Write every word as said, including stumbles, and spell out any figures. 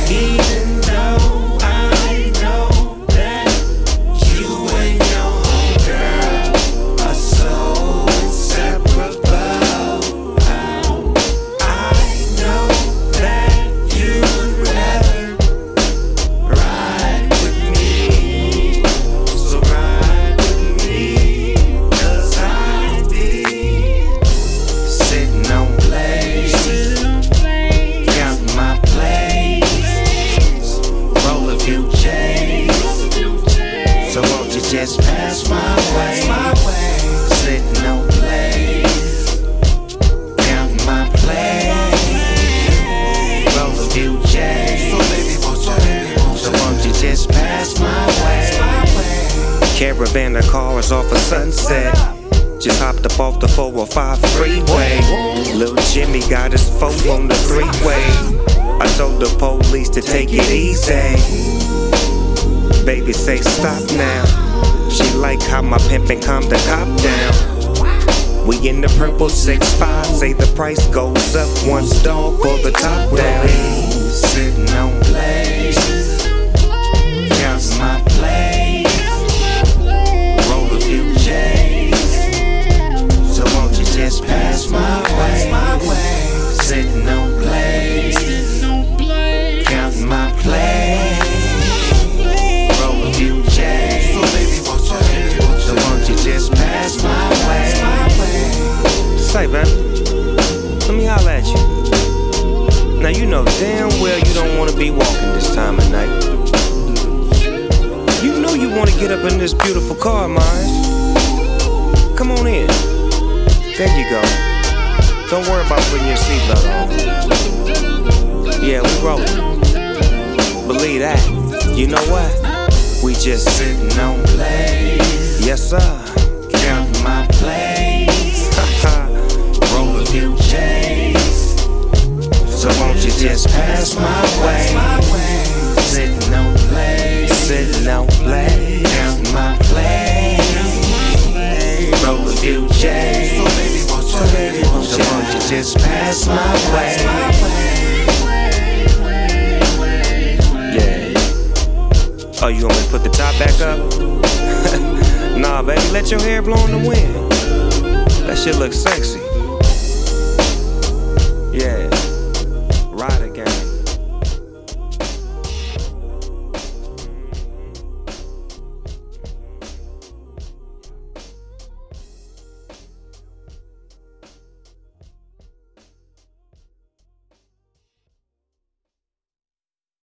Even though I know that you and your homegirl are so inseparable, I know that you would rather ride with me. So ride with me, 'cause I'll be sitting on plays, counting my plays, roll a few J's. So won't you just pass my way? Sitting on plays, counting my plays, roll a few J's. So won't you just pass my way? Caravan of cars off of Sunset, just hopped up off the four oh five freeway. Lil' Jimmy got his phone on the three-way. I told the police to take it easy. Baby say stop now. She like how my pimpin' calm the cop down. We in the purple six five, say the price goes up once dog pull the top down. Sitting on plays, counting my plays, roll a few J's. So won't you just pass my way? Sitting on plays, counting my plays, roll a few J's. So won't you just pass my way? Say, man, let me holler at you. Now you know damn well you don't wanna be walking this time of night. You know you wanna get up in this beautiful car of mine. Come on in. There you go. Don't worry about putting your seatbelt on. Yeah, we rollin'. Believe that. You know what? We just sitting on plays. Yes, sir. Counting my plays. Roll a few J's. So won't you just pass my way? Sitting on plays. Sitting on plays. Counting my plays. Roll a few J's. So won't you just pass my way? Yeah. Oh, you want me to put the top back up? Nah, baby, let your hair blow in the wind. That shit looks sexy.